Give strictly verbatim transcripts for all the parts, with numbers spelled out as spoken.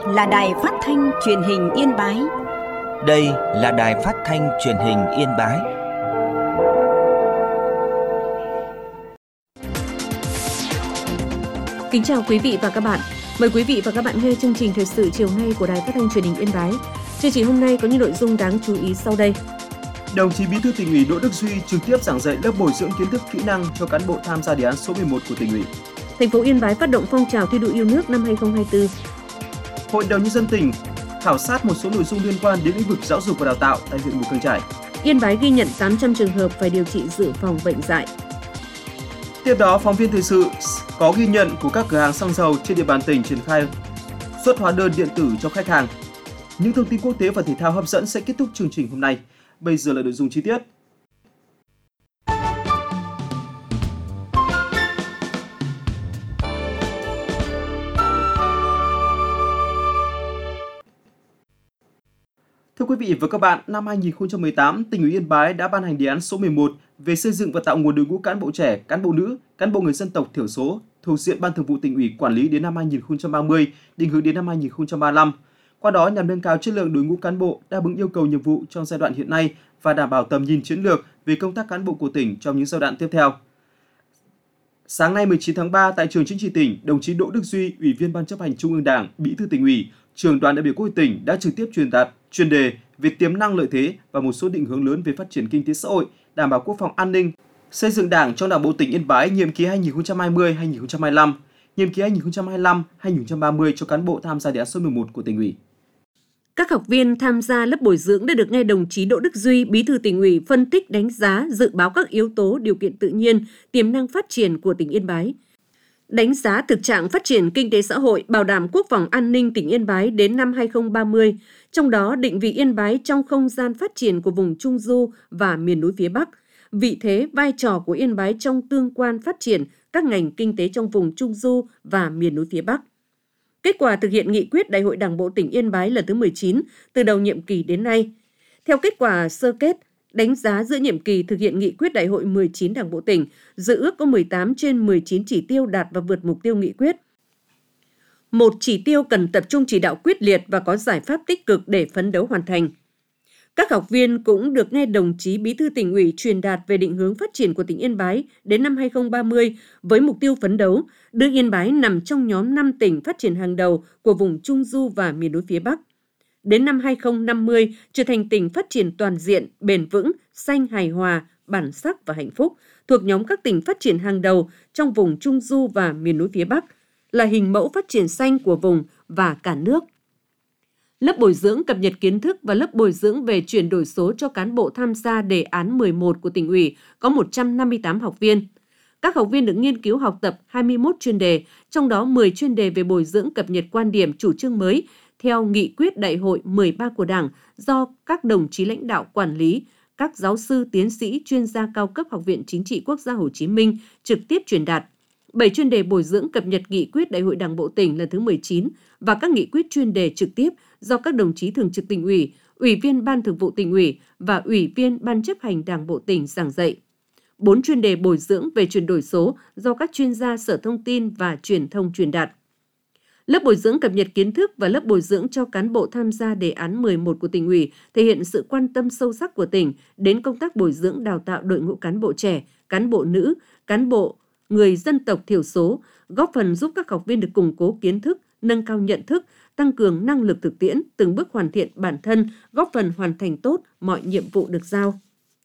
là Đài Phát thanh Truyền hình Yên Bái. Đây là Đài Phát thanh Truyền hình Yên Bái. Kính chào quý vị và các bạn. Mời quý vị và các bạn nghe chương trình thời sự chiều nay của Đài Phát thanh Truyền hình Yên Bái. Chương trình hôm nay có những nội dung đáng chú ý sau đây. Đồng chí Bí thư Tỉnh ủy Đỗ Đức Duy trực tiếp giảng dạy lớp bồi dưỡng kiến thức kỹ năng cho cán bộ tham gia đề án số mười một của Tỉnh ủy. Thành phố Yên Bái phát động phong trào thi đua yêu nước năm hai không hai tư. Hội đồng nhân dân tỉnh khảo sát một số nội dung liên quan đến lĩnh vực giáo dục và đào tạo tại huyện Mù Cang Chải. Yên Bái ghi nhận tám trăm trường hợp phải điều trị dự phòng bệnh dại. Tiếp đó, phóng viên thời sự có ghi nhận của các cửa hàng xăng dầu trên địa bàn tỉnh triển khai xuất hóa đơn điện tử cho khách hàng. Những thông tin quốc tế và thể thao hấp dẫn sẽ kết thúc chương trình hôm nay. Bây giờ là nội dung chi tiết. Thưa quý vị và các bạn, năm hai nghìn không trăm mười tám, Tỉnh ủy Yên Bái đã ban hành đề án số mười một về xây dựng và tạo nguồn đội ngũ cán bộ trẻ, cán bộ nữ, cán bộ người dân tộc thiểu số thuộc diện Ban Thường vụ Tỉnh ủy quản lý đến năm hai nghìn không trăm ba mươi, định hướng đến năm hai nghìn không trăm ba mươi lăm. Qua đó nhằm nâng cao chất lượng đội ngũ cán bộ, đáp ứng yêu cầu nhiệm vụ trong giai đoạn hiện nay và đảm bảo tầm nhìn chiến lược về công tác cán bộ của tỉnh trong những giai đoạn tiếp theo. Sáng nay mười chín tháng ba tại trường Chính trị tỉnh, đồng chí Đỗ Đức Duy, Ủy viên Ban chấp hành Trung ương Đảng, Bí thư Tỉnh ủy, Trưởng đoàn đại biểu Quốc hội tỉnh đã trực tiếp truyền đạt chuyên đề về tiềm năng lợi thế và một số định hướng lớn về phát triển kinh tế xã hội, đảm bảo quốc phòng an ninh, xây dựng Đảng trong Đảng bộ tỉnh Yên Bái nhiệm kỳ hai nghìn không trăm hai mươi đến hai nghìn không trăm hai mươi lăm, nhiệm kỳ hai nghìn không trăm hai mươi lăm đến hai nghìn không trăm ba mươi cho cán bộ tham gia đề án số mười một của Tỉnh ủy. Các học viên tham gia lớp bồi dưỡng đã được nghe đồng chí Đỗ Đức Duy, Bí thư Tỉnh ủy phân tích, đánh giá, dự báo các yếu tố điều kiện tự nhiên, tiềm năng phát triển của tỉnh Yên Bái. Đánh giá thực trạng phát triển kinh tế xã hội, bảo đảm quốc phòng an ninh tỉnh Yên Bái đến năm hai nghìn không trăm ba mươi, trong đó định vị Yên Bái trong không gian phát triển của vùng Trung Du và miền núi phía Bắc, vị thế, vai trò của Yên Bái trong tương quan phát triển các ngành kinh tế trong vùng Trung Du và miền núi phía Bắc. Kết quả thực hiện nghị quyết Đại hội Đảng bộ tỉnh Yên Bái lần thứ mười chín từ đầu nhiệm kỳ đến nay. Theo kết quả sơ kết, đánh giá giữa nhiệm kỳ thực hiện nghị quyết Đại hội mười chín Đảng bộ tỉnh, dự ước có mười tám trên mười chín chỉ tiêu đạt và vượt mục tiêu nghị quyết. Một chỉ tiêu cần tập trung chỉ đạo quyết liệt và có giải pháp tích cực để phấn đấu hoàn thành. Các học viên cũng được nghe đồng chí Bí thư Tỉnh ủy truyền đạt về định hướng phát triển của tỉnh Yên Bái đến năm hai nghìn không trăm ba mươi với mục tiêu phấn đấu đưa Yên Bái nằm trong nhóm năm tỉnh phát triển hàng đầu của vùng Trung Du và miền núi phía Bắc. Đến năm hai nghìn không trăm năm mươi trở thành tỉnh phát triển toàn diện, bền vững, xanh, hài hòa, bản sắc và hạnh phúc, thuộc nhóm các tỉnh phát triển hàng đầu trong vùng Trung Du và miền núi phía Bắc, là hình mẫu phát triển xanh của vùng và cả nước. Lớp bồi dưỡng cập nhật kiến thức và lớp bồi dưỡng về chuyển đổi số cho cán bộ tham gia đề án mười một của Tỉnh ủy có một trăm năm mươi tám học viên. Các học viên được nghiên cứu học tập hai mươi mốt chuyên đề, trong đó mười chuyên đề về bồi dưỡng cập nhật quan điểm chủ trương mới theo nghị quyết Đại hội mười ba của Đảng do các đồng chí lãnh đạo quản lý, các giáo sư, tiến sĩ, chuyên gia cao cấp Học viện Chính trị Quốc gia Hồ Chí Minh trực tiếp truyền đạt. bảy chuyên đề bồi dưỡng cập nhật nghị quyết Đại hội Đảng bộ tỉnh lần thứ mười chín và các nghị quyết chuyên đề trực tiếp do các đồng chí Thường trực Tỉnh ủy, Ủy viên Ban Thường vụ Tỉnh ủy và Ủy viên Ban chấp hành Đảng bộ tỉnh giảng dạy. bốn chuyên đề bồi dưỡng về chuyển đổi số do các chuyên gia Sở Thông tin và Truyền thông truyền đạt. Lớp bồi dưỡng cập nhật kiến thức và lớp bồi dưỡng cho cán bộ tham gia đề án mười một của Tỉnh ủy thể hiện sự quan tâm sâu sắc của tỉnh đến công tác bồi dưỡng đào tạo đội ngũ cán bộ trẻ, cán bộ nữ, cán bộ người dân tộc thiểu số, góp phần giúp các học viên được củng cố kiến thức, nâng cao nhận thức, tăng cường năng lực thực tiễn, từng bước hoàn thiện bản thân, góp phần hoàn thành tốt mọi nhiệm vụ được giao.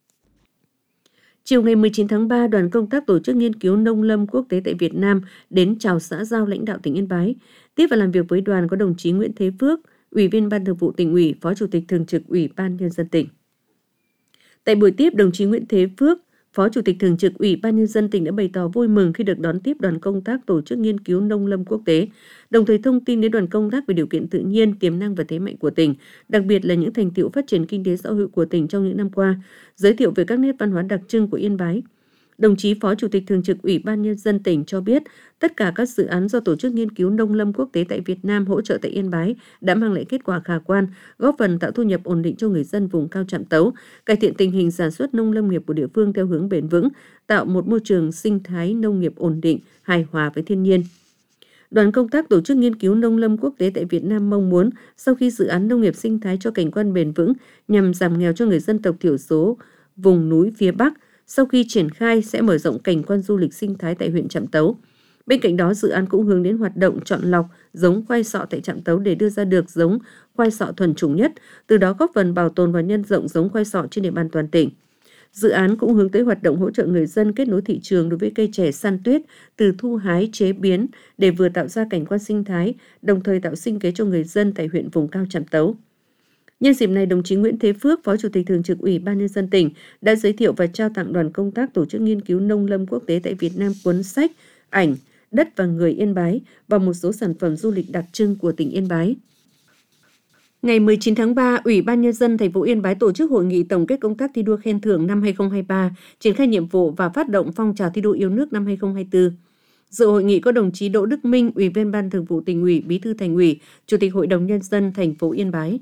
Chiều ngày mười chín tháng ba, đoàn công tác tổ chức nghiên cứu nông lâm quốc tế tại Việt Nam đến chào xã giao lãnh đạo tỉnh Yên Bái. Tiếp và làm việc với đoàn có đồng chí Nguyễn Thế Phước, Ủy viên Ban Thường vụ Tỉnh ủy, Phó Chủ tịch Thường trực Ủy ban Nhân dân tỉnh. Tại buổi tiếp, đồng chí Nguyễn Thế Phước, Phó Chủ tịch Thường trực Ủy ban Nhân dân tỉnh đã bày tỏ vui mừng khi được đón tiếp đoàn công tác tổ chức nghiên cứu nông lâm quốc tế, đồng thời thông tin đến đoàn công tác về điều kiện tự nhiên, tiềm năng và thế mạnh của tỉnh, đặc biệt là những thành tựu phát triển kinh tế xã hội của tỉnh trong những năm qua, giới thiệu về các nét văn hóa đặc trưng của Yên Bái. Đồng chí Phó Chủ tịch Thường trực Ủy ban Nhân dân tỉnh cho biết, tất cả các dự án do Tổ chức Nghiên cứu Nông lâm Quốc tế tại Việt Nam hỗ trợ tại Yên Bái đã mang lại kết quả khả quan, góp phần tạo thu nhập ổn định cho người dân vùng cao Trạm Tấu, cải thiện tình hình sản xuất nông lâm nghiệp của địa phương theo hướng bền vững, tạo một môi trường sinh thái nông nghiệp ổn định, hài hòa với thiên nhiên. Đoàn công tác Tổ chức Nghiên cứu Nông lâm Quốc tế tại Việt Nam mong muốn sau khi dự án nông nghiệp sinh thái cho cảnh quan bền vững nhằm giảm nghèo cho người dân tộc thiểu số vùng núi phía Bắc, sau khi triển khai sẽ mở rộng cảnh quan du lịch sinh thái tại huyện Trạm Tấu. Bên cạnh đó, dự án cũng hướng đến hoạt động chọn lọc giống khoai sọ tại Trạm Tấu để đưa ra được giống khoai sọ thuần chủng nhất, từ đó góp phần bảo tồn và nhân rộng giống khoai sọ trên địa bàn toàn tỉnh. Dự án cũng hướng tới hoạt động hỗ trợ người dân kết nối thị trường đối với cây chè san tuyết từ thu hái chế biến để vừa tạo ra cảnh quan sinh thái, đồng thời tạo sinh kế cho người dân tại huyện vùng cao Trạm Tấu. Nhân dịp này, đồng chí Nguyễn Thế Phước, Phó Chủ tịch Thường trực Ủy ban Nhân dân tỉnh đã giới thiệu và trao tặng đoàn công tác Tổ chức Nghiên cứu Nông lâm Quốc tế tại Việt Nam cuốn sách, ảnh, đất và người Yên Bái và một số sản phẩm du lịch đặc trưng của tỉnh Yên Bái. Ngày mười chín tháng ba, Ủy ban Nhân dân thành phố Yên Bái tổ chức hội nghị tổng kết công tác thi đua khen thưởng năm hai không hai ba, triển khai nhiệm vụ và phát động phong trào thi đua yêu nước năm hai không hai tư. Dự hội nghị có đồng chí Đỗ Đức Minh, Ủy viên Ban Thường vụ Tỉnh ủy, Bí thư Thành ủy, Chủ tịch Hội đồng Nhân dân thành phố Yên Bái.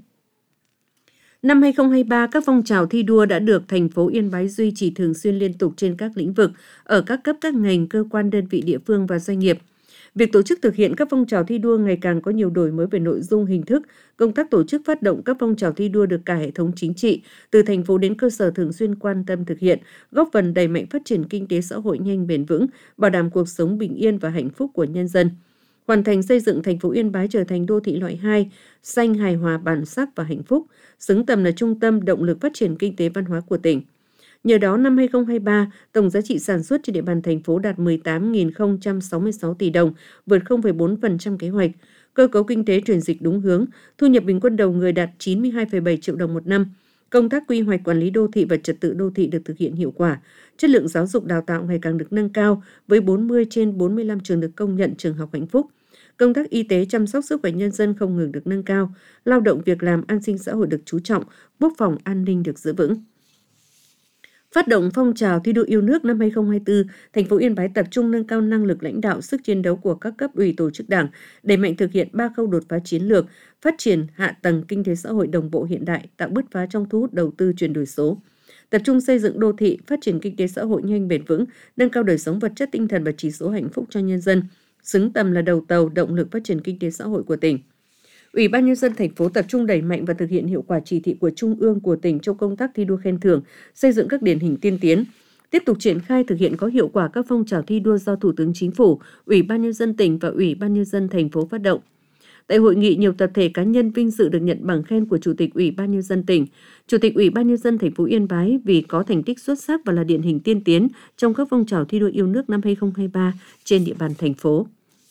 Năm hai không hai ba, các phong trào thi đua đã được thành phố Yên Bái duy trì thường xuyên liên tục trên các lĩnh vực, ở các cấp các ngành, cơ quan, đơn vị địa phương và doanh nghiệp. Việc tổ chức thực hiện các phong trào thi đua ngày càng có nhiều đổi mới về nội dung, hình thức. Công tác tổ chức phát động các phong trào thi đua được cả hệ thống chính trị, từ thành phố đến cơ sở thường xuyên quan tâm thực hiện, góp phần đẩy mạnh phát triển kinh tế xã hội nhanh bền vững, bảo đảm cuộc sống bình yên và hạnh phúc của nhân dân. Hoàn thành xây dựng thành phố Yên Bái trở thành đô thị loại hai, xanh, hài hòa, bản sắc và hạnh phúc, xứng tầm là trung tâm động lực phát triển kinh tế văn hóa của tỉnh. Nhờ đó, năm hai không hai ba, tổng giá trị sản xuất trên địa bàn thành phố đạt mười tám nghìn không trăm sáu mươi sáu tỷ đồng, vượt không phẩy bốn phần trăm kế hoạch. Cơ cấu kinh tế chuyển dịch đúng hướng, thu nhập bình quân đầu người đạt chín mươi hai phẩy bảy triệu đồng một năm. Công tác quy hoạch quản lý đô thị và trật tự đô thị được thực hiện hiệu quả. Chất lượng giáo dục đào tạo ngày càng được nâng cao, với bốn mươi trên bốn mươi lăm trường được công nhận trường học hạnh phúc. Công tác y tế chăm sóc sức khỏe nhân dân không ngừng được nâng cao, lao động việc làm, an sinh xã hội được chú trọng, quốc phòng an ninh được giữ vững. Phát động phong trào thi đua yêu nước năm hai không hai tư, thành phố Yên Bái tập trung nâng cao năng lực lãnh đạo, sức chiến đấu của các cấp ủy tổ chức đảng, đẩy mạnh thực hiện ba khâu đột phá chiến lược, phát triển hạ tầng kinh tế xã hội đồng bộ hiện đại, tạo bứt phá trong thu hút đầu tư chuyển đổi số. Tập trung xây dựng đô thị, phát triển kinh tế xã hội nhanh bền vững, nâng cao đời sống vật chất tinh thần và chỉ số hạnh phúc cho nhân dân, xứng tầm là đầu tàu động lực phát triển kinh tế xã hội của tỉnh. Ủy ban Nhân dân thành phố tập trung đẩy mạnh và thực hiện hiệu quả chỉ thị của Trung ương, của tỉnh trong công tác thi đua khen thưởng, xây dựng các điển hình tiên tiến, tiếp tục triển khai thực hiện có hiệu quả các phong trào thi đua do Thủ tướng Chính phủ, Ủy ban Nhân dân tỉnh và Ủy ban Nhân dân thành phố phát động. Tại hội nghị, nhiều tập thể cá nhân vinh dự được nhận bằng khen của Chủ tịch Ủy ban Nhân dân tỉnh, Chủ tịch Ủy ban Nhân dân thành phố Yên Bái vì có thành tích xuất sắc và là điển hình tiên tiến trong các phong trào thi đua yêu nước năm hai không hai ba trên địa bàn thành phố.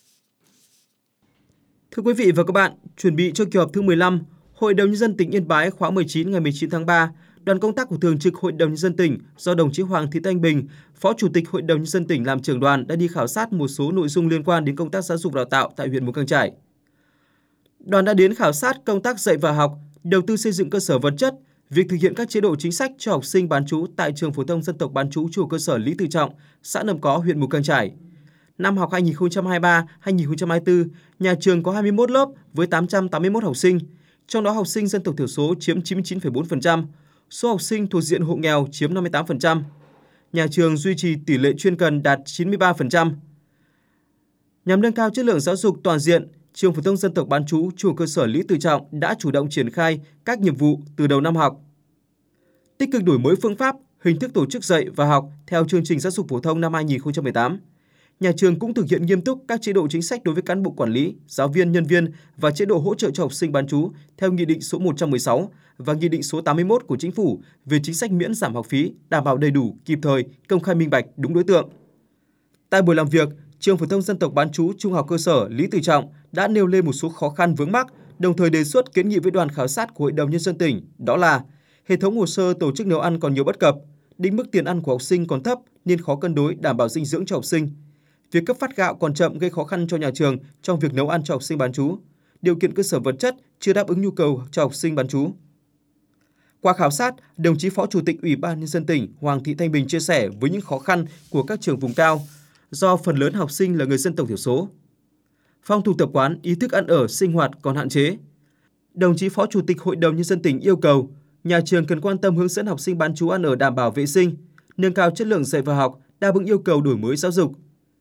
Thưa quý vị và các bạn, chuẩn bị cho kỳ họp thứ mười lăm, Hội đồng Nhân dân tỉnh Yên Bái khóa mười chín ngày mười chín tháng ba, đoàn công tác của Thường trực Hội đồng Nhân dân tỉnh do đồng chí Hoàng Thị Thanh Bình, Phó Chủ tịch Hội đồng Nhân dân tỉnh làm trưởng đoàn đã đi khảo sát một số nội dung liên quan đến công tác giáo dục đào tạo tại huyện Mù Cang Chải. Đoàn đã đến khảo sát công tác dạy và học, đầu tư xây dựng cơ sở vật chất, việc thực hiện các chế độ chính sách cho học sinh bán trú tại trường phổ thông dân tộc bán trú Trung học cơ sở Lý Tự Trọng, xã Nậm Có, huyện Mù Cang Chải. Năm học hai nghìn không trăm hai mươi ba hai nghìn không trăm hai mươi tư, nhà trường có hai mươi mốt lớp với tám trăm tám mươi mốt học sinh, trong đó học sinh dân tộc thiểu số chiếm chín mươi chín phẩy bốn phần trăm, số học sinh thuộc diện hộ nghèo chiếm năm mươi tám phần trăm. Nhà trường duy trì tỷ lệ chuyên cần đạt chín mươi ba phần trăm. Nhằm nâng cao chất lượng giáo dục toàn diện, trường phổ thông dân tộc bán trú Trung học cơ sở Lý Tự Trọng đã chủ động triển khai các nhiệm vụ từ đầu năm học. Tích cực đổi mới phương pháp, hình thức tổ chức dạy và học theo chương trình giáo dục phổ thông năm hai nghìn không trăm mười tám. Nhà trường cũng thực hiện nghiêm túc các chế độ chính sách đối với cán bộ quản lý, giáo viên, nhân viên và chế độ hỗ trợ cho học sinh bán trú theo Nghị định số một trăm mười sáu và Nghị định số tám mươi mốt của Chính phủ về chính sách miễn giảm học phí, đảm bảo đầy đủ, kịp thời, công khai minh bạch, đúng đối tượng. Tại buổi làm việc, trường phổ thông dân tộc bán trú Trung học cơ sở Lý Tự Trọng đã nêu lên một số khó khăn vướng mắc, đồng thời đề xuất kiến nghị với đoàn khảo sát của Hội đồng Nhân dân tỉnh, đó là hệ thống hồ sơ tổ chức nấu ăn còn nhiều bất cập, định mức tiền ăn của học sinh còn thấp nên khó cân đối đảm bảo dinh dưỡng cho học sinh. Việc cấp phát gạo còn chậm gây khó khăn cho nhà trường trong việc nấu ăn cho học sinh bán trú. Điều kiện cơ sở vật chất chưa đáp ứng nhu cầu cho học sinh bán trú. Qua khảo sát, đồng chí Phó Chủ tịch Ủy ban Nhân dân tỉnh Hoàng Thị Thanh Bình chia sẻ với những khó khăn của các trường vùng cao do phần lớn học sinh là người dân tộc thiểu số. Phong tục tập quán, ý thức ăn ở, sinh hoạt còn hạn chế. Đồng chí Phó Chủ tịch Hội đồng Nhân dân tỉnh yêu cầu nhà trường cần quan tâm hướng dẫn học sinh bán trú ăn ở đảm bảo vệ sinh, nâng cao chất lượng dạy và học, đáp ứng yêu cầu đổi mới giáo dục.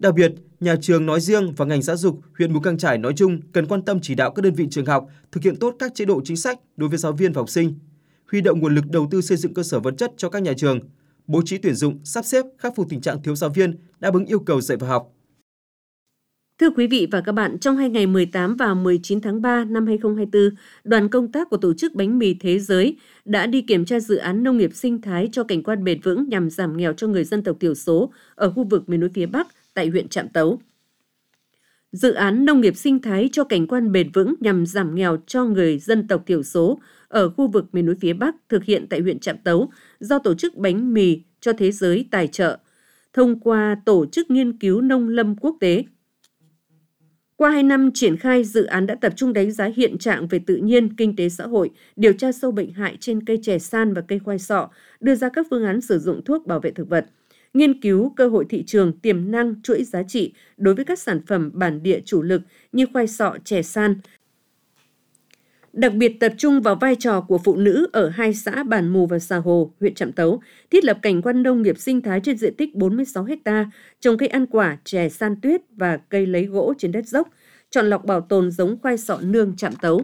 Đặc biệt, nhà trường nói riêng và ngành giáo dục huyện Mù Cang Chải nói chung cần quan tâm chỉ đạo các đơn vị trường học thực hiện tốt các chế độ chính sách đối với giáo viên và học sinh, huy động nguồn lực đầu tư xây dựng cơ sở vật chất cho các nhà trường, bố trí tuyển dụng, sắp xếp khắc phục tình trạng thiếu giáo viên, đáp ứng yêu cầu dạy và học. Thưa quý vị và các bạn, trong hai ngày mười tám và mười chín tháng ba năm hai nghìn không trăm hai mươi tư, đoàn công tác của Tổ chức Bánh mì Thế giới đã đi kiểm tra dự án nông nghiệp sinh thái cho cảnh quan bền vững nhằm giảm nghèo cho người dân tộc thiểu số ở khu vực miền núi phía Bắc tại huyện Trạm Tấu. Dự án nông nghiệp sinh thái cho cảnh quan bền vững nhằm giảm nghèo cho người dân tộc thiểu số ở khu vực miền núi phía Bắc thực hiện tại huyện Trạm Tấu do Tổ chức Bánh mì cho Thế giới tài trợ, thông qua Tổ chức Nghiên cứu Nông lâm Quốc tế. Qua hai năm triển khai, dự án đã tập trung đánh giá hiện trạng về tự nhiên, kinh tế xã hội, điều tra sâu bệnh hại trên cây chè san và cây khoai sọ, đưa ra các phương án sử dụng thuốc bảo vệ thực vật, nghiên cứu cơ hội thị trường, tiềm năng, chuỗi giá trị đối với các sản phẩm bản địa chủ lực như khoai sọ, chè san. Đặc biệt tập trung vào vai trò của phụ nữ ở hai xã Bản Mù và Sà Hồ, huyện Trạm Tấu, thiết lập cảnh quan nông nghiệp sinh thái trên diện tích bốn mươi sáu héc ta, trồng cây ăn quả, chè san tuyết và cây lấy gỗ trên đất dốc, chọn lọc bảo tồn giống khoai sọ nương Trạm Tấu.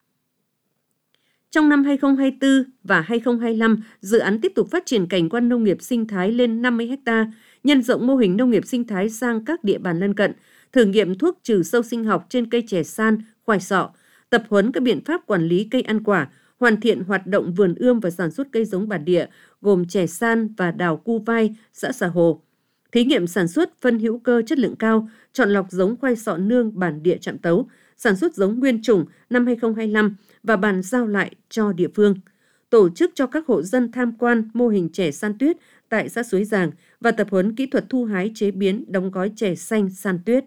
Trong năm hai nghìn không trăm hai mươi tư và hai nghìn không trăm hai mươi lăm, dự án tiếp tục phát triển cảnh quan nông nghiệp sinh thái lên năm mươi héc ta, nhân rộng mô hình nông nghiệp sinh thái sang các địa bàn lân cận, thử nghiệm thuốc trừ sâu sinh học trên cây chè san, khoai sọ, tập huấn các biện pháp quản lý cây ăn quả, hoàn thiện hoạt động vườn ươm và sản xuất cây giống bản địa gồm chè san và đào cu vai, xã Sà Hồ. Thí nghiệm sản xuất phân hữu cơ chất lượng cao, chọn lọc giống khoai sọ nương bản địa Trạm Tấu, sản xuất giống nguyên chủng năm hai nghìn không trăm hai mươi lăm và bàn giao lại cho địa phương. Tổ chức cho các hộ dân tham quan mô hình chè san tuyết tại xã Suối Giàng và tập huấn kỹ thuật thu hái chế biến đóng gói chè xanh san tuyết.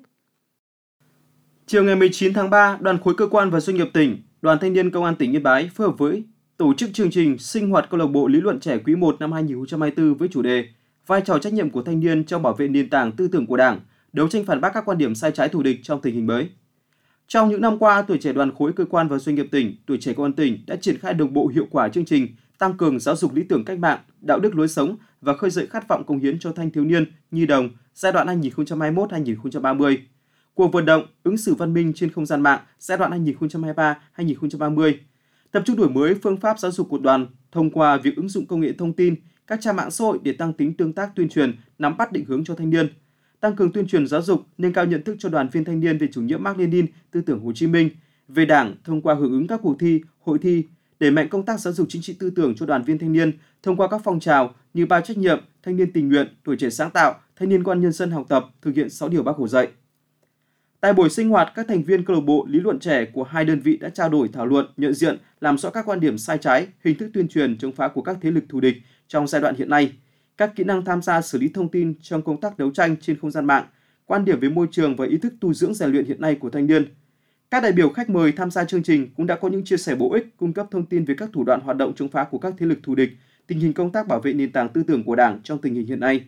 Chiều ngày mười chín tháng ba, đoàn khối cơ quan và doanh nghiệp tỉnh, Đoàn Thanh niên Công an tỉnh Yên Bái phối hợp với tổ chức chương trình sinh hoạt câu lạc bộ lý luận trẻ quý một năm hai nghìn không trăm hai mươi tư với chủ đề vai trò trách nhiệm của thanh niên trong bảo vệ nền tảng tư tưởng của Đảng, đấu tranh phản bác các quan điểm sai trái thù địch trong tình hình mới. Trong những năm qua, tuổi trẻ đoàn khối cơ quan và doanh nghiệp tỉnh, tuổi trẻ công an tỉnh đã triển khai đồng bộ hiệu quả chương trình tăng cường giáo dục lý tưởng cách mạng, đạo đức lối sống và khơi dậy khát vọng cống hiến cho thanh thiếu niên, nhi đồng giai đoạn hai nghìn không trăm hai mươi mốt đến hai nghìn không trăm ba mươi. Cuộc vận động ứng xử văn minh trên không gian mạng giai đoạn hai nghìn không trăm hai mươi ba đến hai nghìn không trăm ba mươi. Tập trung đổi mới phương pháp giáo dục của đoàn thông qua việc ứng dụng công nghệ thông tin, các trang mạng xã hội để tăng tính tương tác tuyên truyền, nắm bắt định hướng cho thanh niên. Tăng cường tuyên truyền giáo dục, nâng cao nhận thức cho đoàn viên thanh niên về chủ nghĩa Mác Lênin, tư tưởng Hồ Chí Minh, về Đảng thông qua hưởng ứng các cuộc thi, hội thi, đẩy mạnh công tác giáo dục chính trị tư tưởng cho đoàn viên thanh niên thông qua các phong trào như Bao trách nhiệm, Thanh niên tình nguyện, Tuổi trẻ sáng tạo, Thanh niên công an nhân dân học tập, thực hiện sáu điều Bác Hồ dạy. Tại buổi sinh hoạt, các thành viên câu lạc bộ lý luận trẻ của hai đơn vị đã trao đổi thảo luận, nhận diện, làm rõ các quan điểm sai trái, hình thức tuyên truyền chống phá của các thế lực thù địch trong giai đoạn hiện nay, các kỹ năng tham gia xử lý thông tin trong công tác đấu tranh trên không gian mạng, quan điểm về môi trường và ý thức tu dưỡng rèn luyện hiện nay của thanh niên. Các đại biểu khách mời tham gia chương trình cũng đã có những chia sẻ bổ ích, cung cấp thông tin về các thủ đoạn hoạt động chống phá của các thế lực thù địch, tình hình công tác bảo vệ nền tảng tư tưởng của Đảng trong tình hình hiện nay.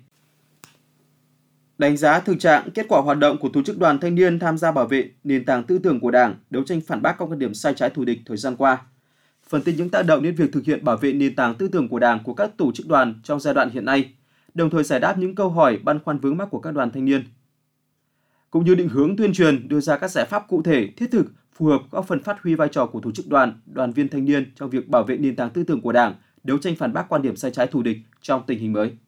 Đánh giá thực trạng, kết quả hoạt động của tổ chức đoàn thanh niên tham gia bảo vệ nền tảng tư tưởng của Đảng, đấu tranh phản bác các quan điểm sai trái thù địch thời gian qua. Phân tích những tác động đến việc thực hiện bảo vệ nền tảng tư tưởng của Đảng của các tổ chức đoàn trong giai đoạn hiện nay, đồng thời giải đáp những câu hỏi băn khoăn vướng mắc của các đoàn thanh niên. Cũng như định hướng tuyên truyền, đưa ra các giải pháp cụ thể, thiết thực, phù hợp góp phần phát huy vai trò của tổ chức đoàn, đoàn viên thanh niên trong việc bảo vệ nền tảng tư tưởng của Đảng, đấu tranh phản bác quan điểm sai trái thù địch trong tình hình mới.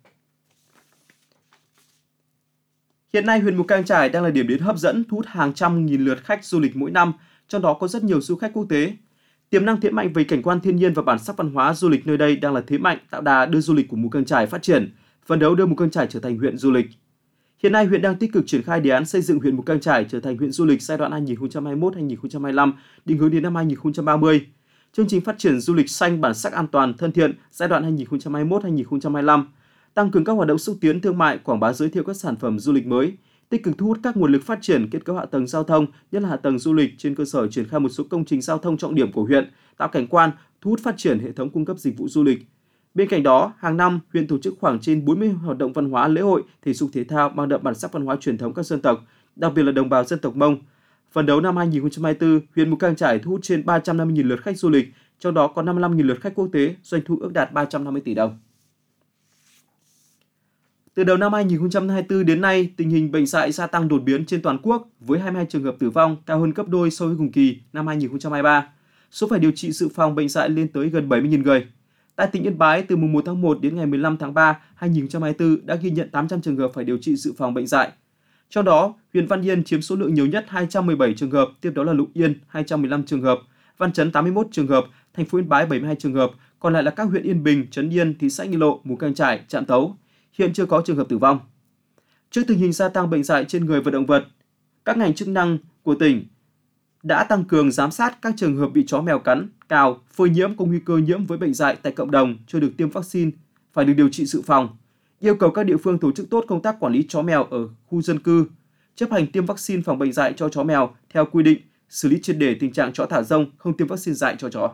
Hiện nay, huyện Mù Cang Chải đang là điểm đến hấp dẫn, thu hút hàng trăm nghìn lượt khách du lịch mỗi năm, trong đó có rất nhiều du khách quốc tế. Tiềm năng thế mạnh về cảnh quan thiên nhiên và bản sắc văn hóa du lịch nơi đây đang là thế mạnh tạo đà đưa du lịch của Mù Cang Chải phát triển, phấn đấu đưa Mù Cang Chải trở thành huyện du lịch. Hiện nay, huyện đang tích cực triển khai đề án xây dựng huyện Mù Cang Chải trở thành huyện du lịch giai đoạn hai nghìn không trăm hai mươi mốt đến hai nghìn không trăm hai mươi lăm, định hướng đến năm hai nghìn không trăm ba mươi. Chương trình phát triển du lịch xanh bản sắc an toàn thân thiện giai đoạn hai nghìn không trăm hai mươi mốt đến hai nghìn không trăm hai mươi lăm, tăng cường các hoạt động xúc tiến thương mại, quảng bá giới thiệu các sản phẩm du lịch mới, tích cực thu hút các nguồn lực phát triển kết cấu hạ tầng giao thông, nhất là hạ tầng du lịch trên cơ sở triển khai một số công trình giao thông trọng điểm của huyện, tạo cảnh quan, thu hút phát triển hệ thống cung cấp dịch vụ du lịch. Bên cạnh đó, hàng năm huyện tổ chức khoảng trên bốn mươi hoạt động văn hóa, lễ hội, thể dục thể thao mang đậm bản sắc văn hóa truyền thống các dân tộc, đặc biệt là đồng bào dân tộc Mông. Phấn đấu năm hai nghìn không trăm hai mươi tư, huyện Mù Cang Chải thu hút trên ba trăm năm mươi nghìn lượt khách du lịch, trong đó có năm mươi lăm nghìn lượt khách quốc tế, doanh thu ước đạt ba trăm năm mươi tỷ đồng. Từ đầu năm hai nghìn không trăm hai mươi tư đến nay, tình hình bệnh dại gia tăng đột biến trên toàn quốc với hai mươi hai trường hợp tử vong, cao hơn gấp đôi so với cùng kỳ năm hai nghìn không trăm hai mươi ba. Số phải điều trị dự phòng bệnh dại lên tới gần bảy mươi nghìn người. Tại tỉnh Yên Bái, từ mùng một tháng một đến ngày mười lăm tháng ba năm hai nghìn không trăm hai mươi tư đã ghi nhận tám trăm trường hợp phải điều trị dự phòng bệnh dại. Trong đó, huyện Văn Yên chiếm số lượng nhiều nhất hai trăm mười bảy trường hợp, tiếp đó là Lục Yên hai trăm mười lăm trường hợp, Văn Chấn tám mươi mốt trường hợp, thành phố Yên Bái bảy mươi hai trường hợp, còn lại là các huyện Yên Bình, Trấn Yên, thị xã Nghi Lộ, Mù Cang Chải, Trạm Tấu. Hiện chưa có trường hợp tử vong. Trước tình hình gia tăng bệnh dại trên người và động vật, các ngành chức năng của tỉnh đã tăng cường giám sát các trường hợp bị chó mèo cắn, cào, phơi nhiễm có nguy cơ nhiễm với bệnh dại tại cộng đồng chưa được tiêm vaccine phải được điều trị dự phòng. Yêu cầu các địa phương tổ chức tốt công tác quản lý chó mèo ở khu dân cư, chấp hành tiêm vaccine phòng bệnh dại cho chó mèo theo quy định, xử lý triệt để tình trạng chó thả rông không tiêm vaccine dại cho chó.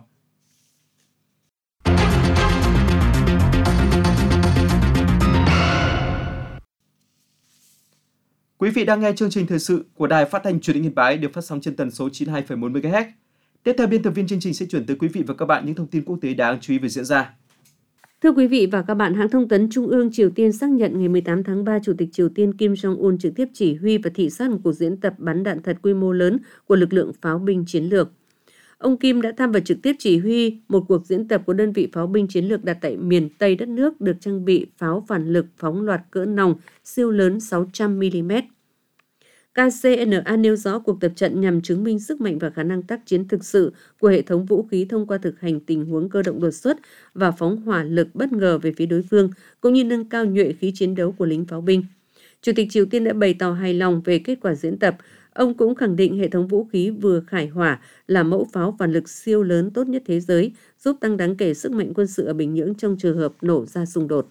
Quý vị đang nghe chương trình thời sự của Đài Phát thanh Truyền hình Yên Bái được phát sóng trên tần số chín mươi hai phẩy một mê ga héc. Tiếp theo, biên tập viên chương trình sẽ chuyển tới quý vị và các bạn những thông tin quốc tế đáng chú ý vừa diễn ra. Thưa quý vị và các bạn, hãng thông tấn Trung ương Triều Tiên xác nhận ngày mười tám tháng ba, Chủ tịch Triều Tiên Kim Jong-un trực tiếp chỉ huy và thị sát một cuộc diễn tập bắn đạn thật quy mô lớn của lực lượng pháo binh chiến lược. Ông Kim đã thăm và trực tiếp chỉ huy một cuộc diễn tập của đơn vị pháo binh chiến lược đặt tại miền Tây đất nước được trang bị pháo phản lực phóng loạt cỡ nòng siêu lớn sáu trăm mi li mét. ca xê en a nêu rõ cuộc tập trận nhằm chứng minh sức mạnh và khả năng tác chiến thực sự của hệ thống vũ khí thông qua thực hành tình huống cơ động đột xuất và phóng hỏa lực bất ngờ về phía đối phương, cũng như nâng cao nhuệ khí chiến đấu của lính pháo binh. Chủ tịch Triều Tiên đã bày tỏ hài lòng về kết quả diễn tập. Ông cũng khẳng định hệ thống vũ khí vừa khải hỏa là mẫu pháo phản lực siêu lớn tốt nhất thế giới, giúp tăng đáng kể sức mạnh quân sự ở Bình Nhưỡng trong trường hợp nổ ra xung đột.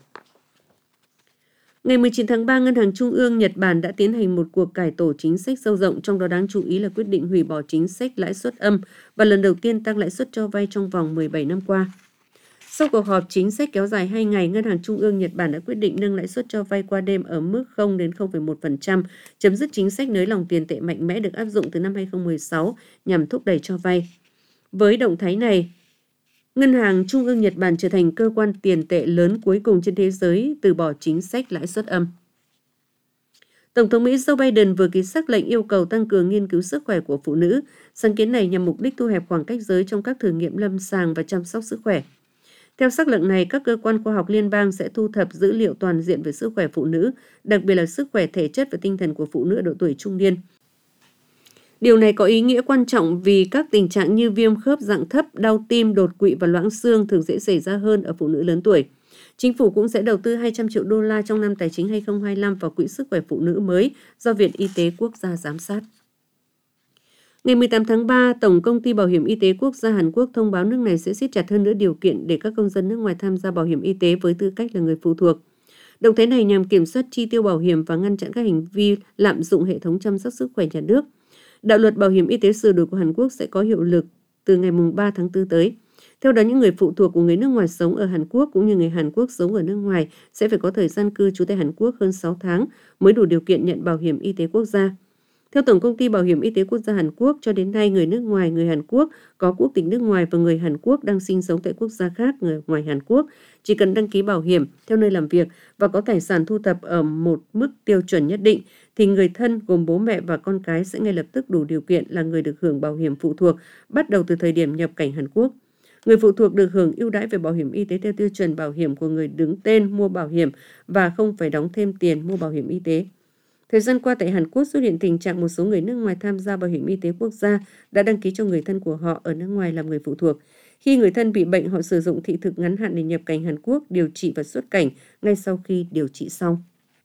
Ngày mười chín tháng ba, Ngân hàng Trung ương Nhật Bản đã tiến hành một cuộc cải tổ chính sách sâu rộng, trong đó đáng chú ý là quyết định hủy bỏ chính sách lãi suất âm và lần đầu tiên tăng lãi suất cho vay trong vòng mười bảy năm qua. Sau cuộc họp chính sách kéo dài hai ngày, Ngân hàng Trung ương Nhật Bản đã quyết định nâng lãi suất cho vay qua đêm ở mức không đến không phẩy một phần trăm, chấm dứt chính sách nới lỏng tiền tệ mạnh mẽ được áp dụng từ năm hai nghìn không trăm mười sáu nhằm thúc đẩy cho vay. Với động thái này, Ngân hàng Trung ương Nhật Bản trở thành cơ quan tiền tệ lớn cuối cùng trên thế giới từ bỏ chính sách lãi suất âm. Tổng thống Mỹ Joe Biden vừa ký sắc lệnh yêu cầu tăng cường nghiên cứu sức khỏe của phụ nữ. Sáng kiến này nhằm mục đích thu hẹp khoảng cách giới trong các thử nghiệm lâm sàng và chăm sóc sức khỏe. Theo sắc lệnh này, các cơ quan khoa học liên bang sẽ thu thập dữ liệu toàn diện về sức khỏe phụ nữ, đặc biệt là sức khỏe thể chất và tinh thần của phụ nữ ở độ tuổi trung niên. Điều này có ý nghĩa quan trọng vì các tình trạng như viêm khớp dạng thấp, đau tim, đột quỵ và loãng xương thường dễ xảy ra hơn ở phụ nữ lớn tuổi. Chính phủ cũng sẽ đầu tư hai trăm triệu đô la trong năm tài chính hai nghìn không trăm hai mươi lăm vào Quỹ sức khỏe phụ nữ mới do Viện Y tế Quốc gia giám sát. Ngày mười tám tháng ba, Tổng công ty Bảo hiểm Y tế Quốc gia Hàn Quốc thông báo nước này sẽ siết chặt hơn nữa điều kiện để các công dân nước ngoài tham gia bảo hiểm y tế với tư cách là người phụ thuộc. Động thái này nhằm kiểm soát chi tiêu bảo hiểm và ngăn chặn các hành vi lạm dụng hệ thống chăm sóc sức khỏe nhà nước. Đạo luật bảo hiểm y tế sửa đổi của Hàn Quốc sẽ có hiệu lực từ ngày ba tháng tư tới. Theo đó, những người phụ thuộc của người nước ngoài sống ở Hàn Quốc cũng như người Hàn Quốc sống ở nước ngoài sẽ phải có thời gian cư trú tại Hàn Quốc hơn sáu tháng mới đủ điều kiện nhận bảo hiểm y tế quốc gia. Theo Tổng công ty Bảo hiểm Y tế Quốc gia Hàn Quốc, cho đến nay người nước ngoài, người Hàn Quốc có quốc tịch nước ngoài và người Hàn Quốc đang sinh sống tại quốc gia khác người ngoài Hàn Quốc chỉ cần đăng ký bảo hiểm theo nơi làm việc và có tài sản thu thập ở một mức tiêu chuẩn nhất định, thì người thân gồm bố mẹ và con cái sẽ ngay lập tức đủ điều kiện là người được hưởng bảo hiểm phụ thuộc bắt đầu từ thời điểm nhập cảnh Hàn Quốc. Người phụ thuộc được hưởng ưu đãi về bảo hiểm y tế theo tiêu chuẩn bảo hiểm của người đứng tên mua bảo hiểm và không phải đóng thêm tiền mua bảo hiểm y tế. Thời gian qua tại Hàn Quốc xuất hiện tình trạng một số người nước ngoài tham gia bảo hiểm y tế quốc gia đã đăng ký cho người thân của họ ở nước ngoài làm người phụ thuộc. Khi người thân bị bệnh, họ sử dụng thị thực ngắn hạn để nhập cảnh Hàn Quốc, điều trị và xuất cảnh ngay sau khi điều trị xong.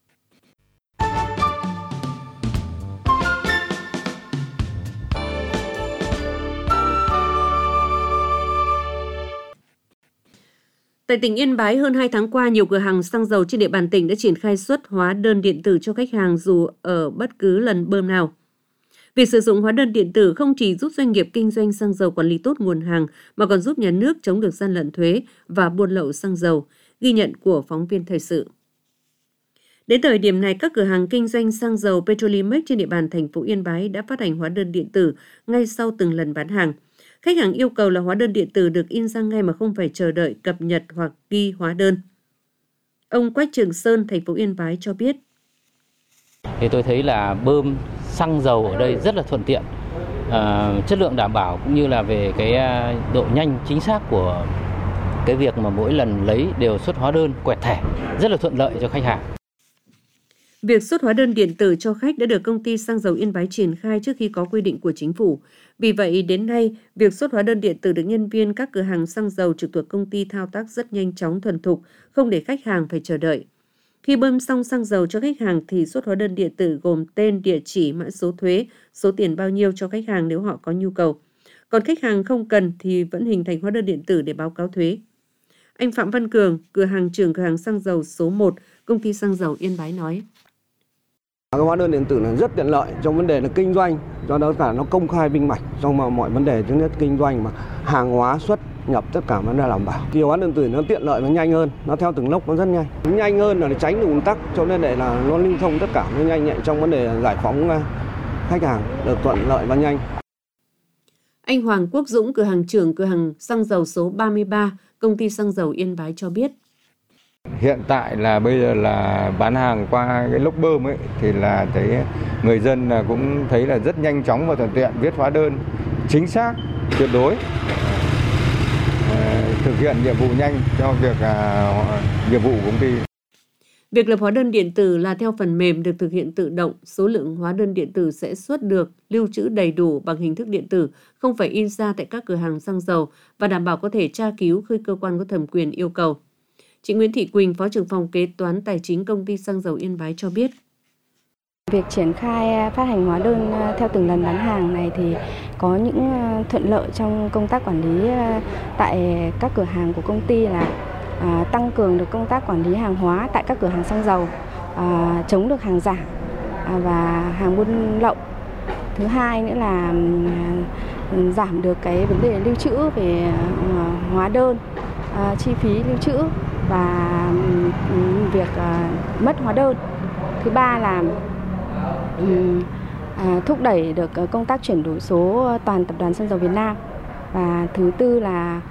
Tại tỉnh Yên Bái, hơn hai tháng qua, nhiều cửa hàng xăng dầu trên địa bàn tỉnh đã triển khai xuất hóa đơn điện tử cho khách hàng dù ở bất cứ lần bơm nào. Việc sử dụng hóa đơn điện tử không chỉ giúp doanh nghiệp kinh doanh xăng dầu quản lý tốt nguồn hàng, mà còn giúp nhà nước chống được gian lận thuế và buôn lậu xăng dầu, ghi nhận của phóng viên thời sự. Đến thời điểm này, các cửa hàng kinh doanh xăng dầu Petrolimex trên địa bàn thành phố Yên Bái đã phát hành hóa đơn điện tử ngay sau từng lần bán hàng. Khách hàng yêu cầu là hóa đơn điện tử được in ra ngay mà không phải chờ đợi cập nhật hoặc ghi hóa đơn. Ông Quách Trường Sơn, thành phố Yên Bái cho biết. Thì tôi thấy là bơm xăng dầu ở đây rất là thuận tiện, à, chất lượng đảm bảo cũng như là về cái độ nhanh chính xác của cái việc mà mỗi lần lấy đều xuất hóa đơn quẹt thẻ, rất là thuận lợi cho khách hàng. Việc xuất hóa đơn điện tử cho khách đã được công ty xăng dầu Yên Bái triển khai trước khi có quy định của chính phủ. Vì vậy, đến nay, việc xuất hóa đơn điện tử được nhân viên các cửa hàng xăng dầu trực thuộc công ty thao tác rất nhanh chóng, thuần thục, không để khách hàng phải chờ đợi. Khi bơm xong xăng dầu cho khách hàng thì xuất hóa đơn điện tử gồm tên, địa chỉ, mã số thuế, số tiền bao nhiêu cho khách hàng nếu họ có nhu cầu. Còn khách hàng không cần thì vẫn hình thành hóa đơn điện tử để báo cáo thuế. Anh Phạm Văn Cường, cửa hàng trưởng cửa hàng xăng dầu số một, công ty xăng dầu Yên Bái nói. Cái hóa đơn điện tử là rất tiện lợi trong vấn đề là kinh doanh, do đó cả nó công khai minh bạch trong mọi vấn đề thứ nhất kinh doanh mà hàng hóa xuất nhập tất cả vẫn là đảm bảo. Thì hóa đơn điện tử nó tiện lợi và nhanh hơn, nó theo từng lốc nó rất nhanh. Nhanh hơn là để tránh được ùn tắc, cho nên để là nó lưu thông tất cả nó nhanh nhạy trong vấn đề giải phóng khách hàng được thuận lợi và nhanh. Anh Hoàng Quốc Dũng, cửa hàng trưởng cửa hàng xăng dầu số ba mươi ba, công ty xăng dầu Yên Bái cho biết. Hiện tại là bây giờ là bán hàng qua cái lốc bơm ấy thì là thấy người dân là cũng thấy là rất nhanh chóng và thuận tiện, viết hóa đơn chính xác, tuyệt đối, à, thực hiện nhiệm vụ nhanh cho việc à, nhiệm vụ của công ty. Việc lập hóa đơn điện tử là theo phần mềm được thực hiện tự động, số lượng hóa đơn điện tử sẽ xuất được lưu trữ đầy đủ bằng hình thức điện tử, không phải in ra tại các cửa hàng xăng dầu và đảm bảo có thể tra cứu khi cơ quan có thẩm quyền yêu cầu. Chị Nguyễn Thị Quỳnh, Phó trưởng phòng kế toán tài chính công ty xăng dầu Yên Bái cho biết. Việc triển khai phát hành hóa đơn theo từng lần bán hàng này thì có những thuận lợi trong công tác quản lý tại các cửa hàng của công ty là à, tăng cường được công tác quản lý hàng hóa tại các cửa hàng xăng dầu, à, chống được hàng giả à, và hàng buôn lậu. Thứ hai nữa là à, giảm được cái vấn đề lưu trữ về à, hóa đơn, à, chi phí lưu trữ và việc uh, mất hóa đơn. Thứ ba là um, uh, thúc đẩy được uh, công tác chuyển đổi số toàn tập đoàn xăng dầu Việt Nam. Và thứ tư là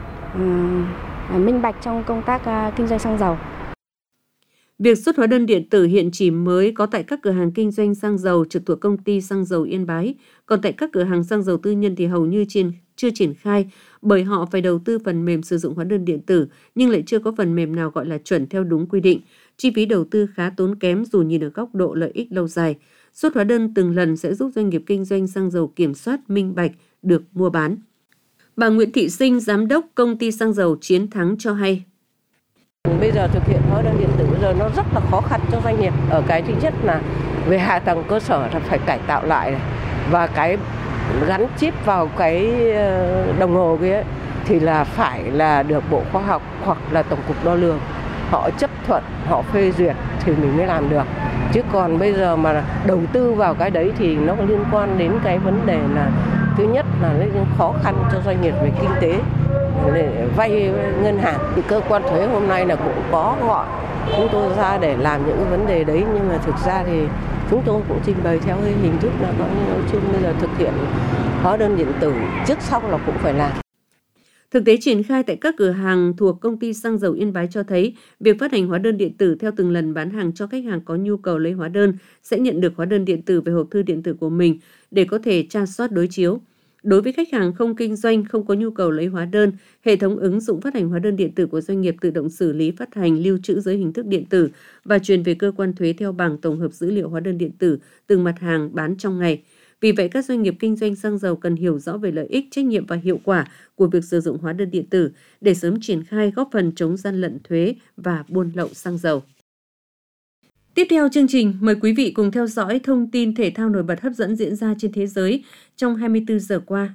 uh, minh bạch trong công tác uh, kinh doanh xăng dầu. Việc xuất hóa đơn điện tử hiện chỉ mới có tại các cửa hàng kinh doanh xăng dầu trực thuộc công ty xăng dầu Yên Bái, còn tại các cửa hàng xăng dầu tư nhân thì hầu như trên, chưa triển khai bởi họ phải đầu tư phần mềm sử dụng hóa đơn điện tử nhưng lại chưa có phần mềm nào gọi là chuẩn theo đúng quy định. Chi phí đầu tư khá tốn kém dù nhìn ở góc độ lợi ích lâu dài. Xuất hóa đơn từng lần sẽ giúp doanh nghiệp kinh doanh xăng dầu kiểm soát minh bạch được mua bán. Bà Nguyễn Thị Sinh, giám đốc công ty xăng dầu Chiến Thắng cho hay. Bây giờ thực hiện hóa đơn điện tử bây giờ nó rất là khó khăn cho doanh nghiệp. Ở cái thứ nhất là về hạ tầng cơ sở là phải cải tạo lại này. Và cái gắn chip vào cái đồng hồ kia thì là phải là được Bộ Khoa học hoặc là Tổng cục Đo lường họ chấp thuận, họ phê duyệt thì mình mới làm được. Chứ còn bây giờ mà đầu tư vào cái đấy thì nó liên quan đến cái vấn đề là thứ nhất là nó khó khăn cho doanh nghiệp về kinh tế để vay ngân hàng. Thì cơ quan thuế hôm nay là cũng có gọi chúng tôi ra để làm những cái vấn đề đấy, nhưng mà thực ra thì chúng tôi cũng trình bày theo cái hình thức là có nói chung bây giờ thực hiện hóa đơn điện tử trước sau là cũng phải làm. Thực tế triển khai tại các cửa hàng thuộc công ty xăng dầu Yên Bái cho thấy việc phát hành hóa đơn điện tử theo từng lần bán hàng cho khách hàng có nhu cầu lấy hóa đơn sẽ nhận được hóa đơn điện tử về hộp thư điện tử của mình để có thể tra soát đối chiếu. Đối với khách hàng không kinh doanh, không có nhu cầu lấy hóa đơn, hệ thống ứng dụng phát hành hóa đơn điện tử của doanh nghiệp tự động xử lý phát hành lưu trữ dưới hình thức điện tử và truyền về cơ quan thuế theo bảng tổng hợp dữ liệu hóa đơn điện tử từng mặt hàng bán trong ngày. Vì vậy, các doanh nghiệp kinh doanh xăng dầu cần hiểu rõ về lợi ích, trách nhiệm và hiệu quả của việc sử dụng hóa đơn điện tử để sớm triển khai góp phần chống gian lận thuế và buôn lậu xăng dầu. Tiếp theo chương trình, mời quý vị cùng theo dõi thông tin thể thao nổi bật hấp dẫn diễn ra trên thế giới trong hai mươi tư giờ qua.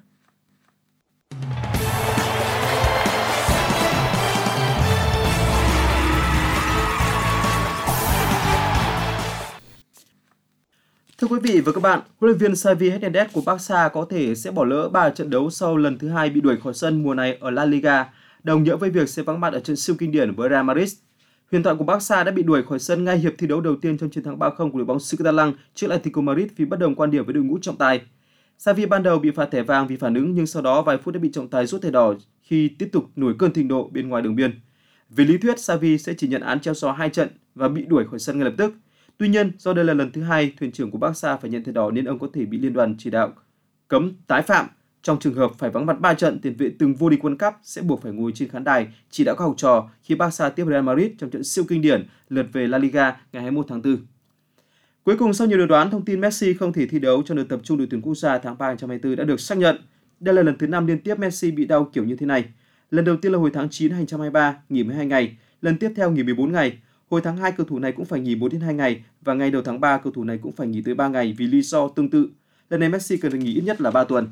Thưa quý vị và các bạn, huấn luyện viên Xavi Hernandez của Barca có thể sẽ bỏ lỡ ba trận đấu sau lần thứ hai bị đuổi khỏi sân mùa này ở La Liga, đồng nghĩa với việc sẽ vắng mặt ở trận siêu kinh điển với Real Madrid. Huyền thoại của Barca đã bị đuổi khỏi sân ngay hiệp thi đấu đầu tiên trong chiến thắng ba không của đội bóng xứ Catalan trước Atletico Madrid vì bất đồng quan điểm với đội ngũ trọng tài. Xavi ban đầu bị phạt thẻ vàng vì phản ứng nhưng sau đó vài phút đã bị trọng tài rút thẻ đỏ khi tiếp tục nổi cơn thịnh nộ bên ngoài đường biên. Về lý thuyết, Xavi sẽ chỉ nhận án treo giò hai trận và bị đuổi khỏi sân ngay lập tức. Tuy nhiên, do đây là lần thứ hai thuyền trưởng của Barca phải nhận thẻ đỏ nên ông có thể bị liên đoàn chỉ đạo cấm tái phạm. Trong trường hợp phải vắng mặt ba trận, tiền vệ từng vô địch World Cup sẽ buộc phải ngồi trên khán đài chỉ đạo các học trò khi Barca tiếp Real Madrid trong trận siêu kinh điển lượt về La Liga ngày hai mươi mốt tháng tư. Cuối cùng, sau nhiều đồn đoán, thông tin Messi không thể thi đấu trong đợt tập trung đội tuyển quốc gia tháng ba năm hai không hai tư đã được xác nhận. Đây là lần thứ năm liên tiếp Messi bị đau kiểu như thế này. Lần đầu tiên là hồi tháng chín năm hai không hai ba, nghỉ mười hai ngày, lần tiếp theo nghỉ mười bốn ngày. Hồi tháng hai, cầu thủ này cũng phải nghỉ một đến hai ngày và ngày đầu tháng ba, cầu thủ này cũng phải nghỉ tới ba ngày vì lý do tương tự. Lần này Messi cần được nghỉ ít nhất là ba tuần.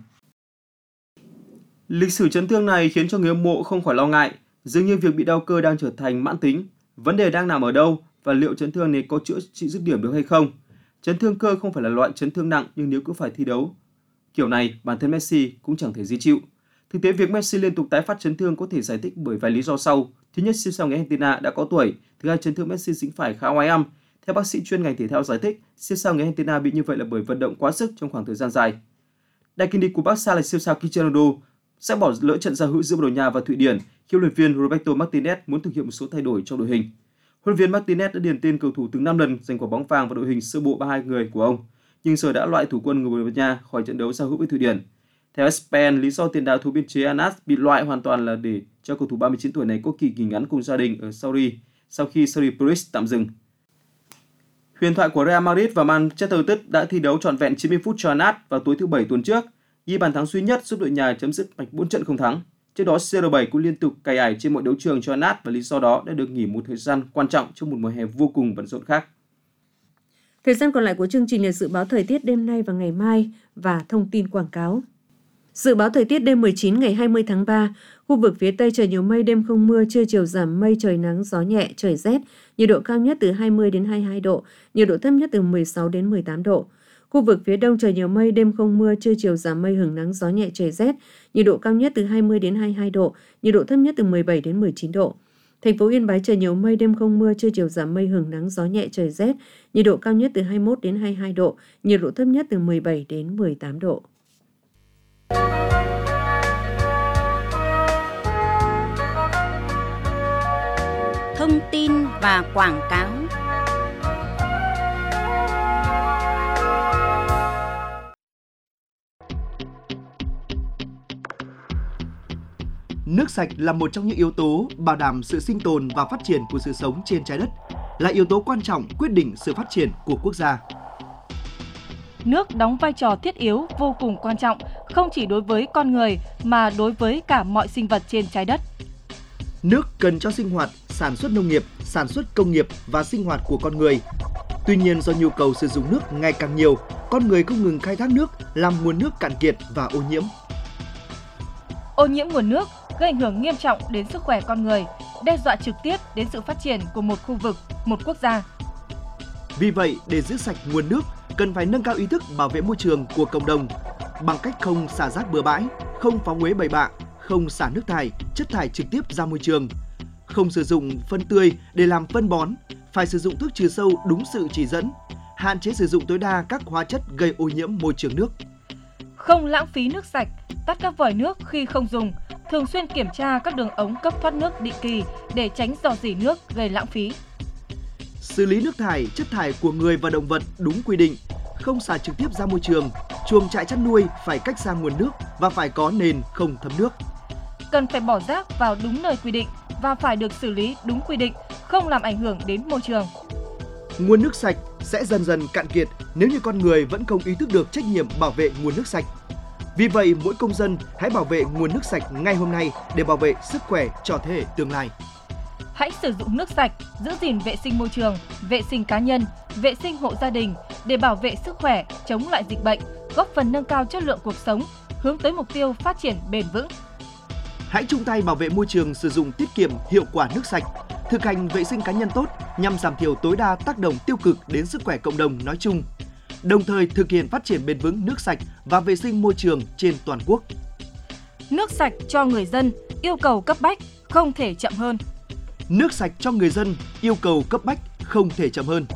Lịch sử chấn thương này khiến cho người hâm mộ không khỏi lo ngại, dường như việc bị đau cơ đang trở thành mãn tính. Vấn đề đang nằm ở đâu và liệu chấn thương này có chữa trị dứt điểm được hay không? Chấn thương cơ không phải là loại chấn thương nặng, nhưng nếu cứ phải thi đấu kiểu này, bản thân Messi cũng chẳng thể dễ chịu. Thực tế, việc Messi liên tục tái phát chấn thương có thể giải thích bởi vài lý do sau. Thứ nhất, siêu sao người Argentina đã có tuổi. Thứ hai, chấn thương Messi dính phải khá oái âm. Theo bác sĩ chuyên ngành thể thao giải thích, siêu sao người Argentina bị như vậy là bởi vận động quá sức trong khoảng thời gian dài. Đại kình địch của Barca là siêu sao Cristiano Ronaldo sẽ bỏ lỡ trận giao hữu giữa Bồ Đào Nha và Thụy Điển khi huấn luyện viên Roberto Martinez muốn thực hiện một số thay đổi trong đội hình. Huấn luyện viên Martinez đã điền tên cầu thủ từng năm lần giành quả bóng vàng vào đội hình sơ bộ ba mươi hai người của ông, nhưng giờ đã loại thủ quân người Bồ Đào Nha khỏi trận đấu giao hữu với Thụy Điển. Theo S P N, lý do tiền đạo thủ biên chế Anas bị loại hoàn toàn là để cho cầu thủ ba mươi chín tuổi này có kỳ nghỉ ngắn cùng gia đình ở Saudi sau khi Saudi Paris tạm dừng. Huyền thoại của Real Madrid và Manchester United đã thi đấu trọn vẹn chín mươi phút cho Anas vào tối thứ Bảy tuần trước, ghi bàn thắng duy nhất giúp đội nhà chấm dứt mạch bốn trận không thắng. Trước đó, C R bảy cũng liên tục cày ải trên mọi đấu trường cho Anas và lý do đó đã được nghỉ một thời gian quan trọng trong một mùa hè vô cùng bận rộn khác. Thời gian còn lại của chương trình là dự báo thời tiết đêm nay và ngày mai và thông tin quảng cáo. Dự báo thời tiết đêm mười chín ngày hai mươi tháng ba, khu vực phía Tây trời nhiều mây, đêm không mưa, trưa chiều giảm mây, trời nắng, gió nhẹ, trời rét, nhiệt độ cao nhất từ hai mươi đến hai mươi hai độ, nhiệt độ thấp nhất từ mười sáu đến mười tám độ. Khu vực phía Đông trời nhiều mây, đêm không mưa, trưa chiều giảm mây, hửng nắng, gió nhẹ, trời rét, nhiệt độ cao nhất từ hai mươi đến hai mươi hai độ, nhiệt độ thấp nhất từ mười bảy đến mười chín độ. Thành phố Yên Bái trời nhiều mây, đêm không mưa, trưa chiều giảm mây, hửng nắng, gió nhẹ, trời rét, nhiệt độ cao nhất từ hai mươi mốt đến hai mươi hai độ, nhiệt độ thấp nhất từ mười bảy đến mười tám độ. Thông tin và quảng cáo. Nước sạch là một trong những yếu tố bảo đảm sự sinh tồn và phát triển của sự sống trên trái đất, là yếu tố quan trọng quyết định sự phát triển của quốc gia. Nước đóng vai trò thiết yếu vô cùng quan trọng, không chỉ đối với con người mà đối với cả mọi sinh vật trên trái đất. Nước cần cho sinh hoạt, sản xuất nông nghiệp, sản xuất công nghiệp và sinh hoạt của con người. Tuy nhiên, do nhu cầu sử dụng nước ngày càng nhiều, con người không ngừng khai thác nước, làm nguồn nước cạn kiệt và ô nhiễm. Ô nhiễm nguồn nước gây ảnh hưởng nghiêm trọng đến sức khỏe con người, đe dọa trực tiếp đến sự phát triển của một khu vực, một quốc gia. Vì vậy, để giữ sạch nguồn nước, cần phải nâng cao ý thức bảo vệ môi trường của cộng đồng bằng cách không xả rác bừa bãi, không phóng uế bậy bạ, không xả nước thải, chất thải trực tiếp ra môi trường, không sử dụng phân tươi để làm phân bón, phải sử dụng thuốc trừ sâu đúng sự chỉ dẫn, hạn chế sử dụng tối đa các hóa chất gây ô nhiễm môi trường nước. Không lãng phí nước sạch, tắt các vòi nước khi không dùng, thường xuyên kiểm tra các đường ống cấp thoát nước định kỳ để tránh rò rỉ nước gây lãng phí. Xử lý nước thải, chất thải của người và động vật đúng quy định, không xả trực tiếp ra môi trường. Chuồng trại chăn nuôi phải cách xa nguồn nước và phải có nền không thấm nước. Cần phải bỏ rác vào đúng nơi quy định và phải được xử lý đúng quy định, không làm ảnh hưởng đến môi trường. Nguồn nước sạch sẽ dần dần cạn kiệt nếu như con người vẫn không ý thức được trách nhiệm bảo vệ nguồn nước sạch. Vì vậy, mỗi công dân hãy bảo vệ nguồn nước sạch ngay hôm nay để bảo vệ sức khỏe cho thế hệ tương lai. Hãy sử dụng nước sạch, giữ gìn vệ sinh môi trường, vệ sinh cá nhân, vệ sinh hộ gia đình để bảo vệ sức khỏe, chống lại dịch bệnh, góp phần nâng cao chất lượng cuộc sống, hướng tới mục tiêu phát triển bền vững. Hãy chung tay bảo vệ môi trường, sử dụng tiết kiệm hiệu quả nước sạch, thực hành vệ sinh cá nhân tốt nhằm giảm thiểu tối đa tác động tiêu cực đến sức khỏe cộng đồng nói chung, đồng thời thực hiện phát triển bền vững nước sạch và vệ sinh môi trường trên toàn quốc. Nước sạch cho người dân, yêu cầu cấp bách, không thể chậm hơn. Nước sạch cho người dân, yêu cầu cấp bách, không thể chậm hơn.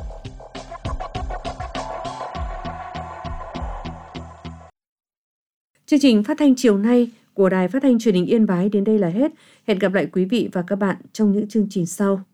Chương trình phát thanh chiều nay của Đài Phát thanh Truyền hình Yên Bái đến đây là hết. Hẹn gặp lại quý vị và các bạn trong những chương trình sau.